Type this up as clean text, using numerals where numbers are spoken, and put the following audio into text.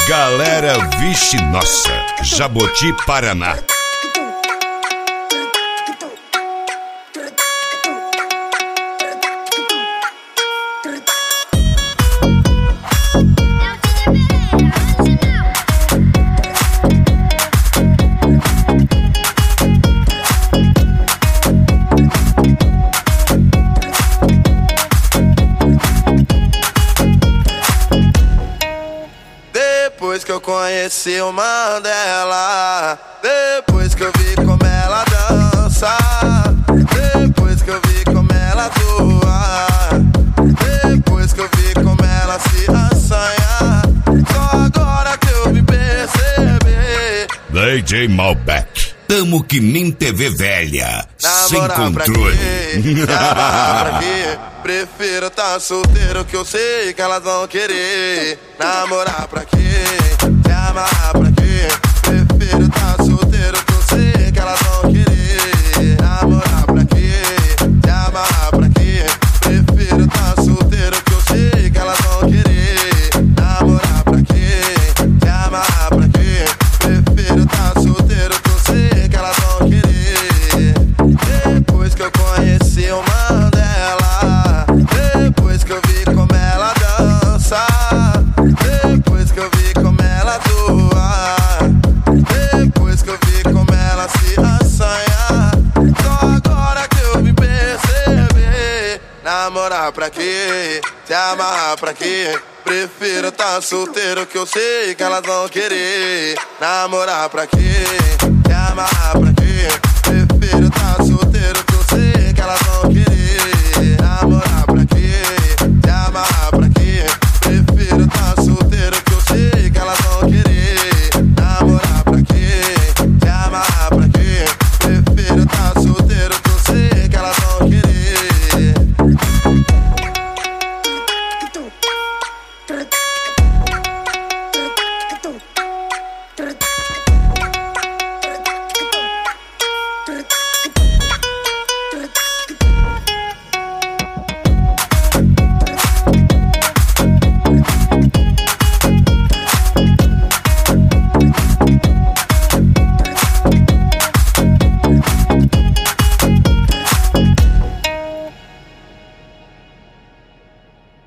Galera, vixe nossa, Jaboti, Paraná. Depois que eu conheci o Mandela, depois que eu vi como ela dança, depois que eu vi como ela atua, depois que eu vi como ela se assanha, só agora que eu me percebi. DJ Malbec, tamo que nem TV velha, sem Namorar controle. Pra quê? Prefiro tá solteiro que eu sei que elas vão querer. Namorar pra quê? Se amarrar pra quê? Prefiro tá solteiro que eu sei que elas vão querer. Namorar pra quê? Se amarrar pra quê? Prefiro tá solteiro que eu sei que elas vão querer. Namorar pra quê? Se amarrar pra quê? Prefiro tá solteiro que eu sei que elas vão querer. Depois que eu conheci o Mandela, depois que eu vi como ela dança, depois que eu vi como ela atua, depois que eu vi como ela se assanha, só agora que eu me percebi. Namorar pra quê? Se amarrar pra quê? Prefiro tá solteiro que eu sei que elas vão querer. Namorar pra quê? Se amarrar pra quê? Prefiro tá solteiro que eu sei que elas vão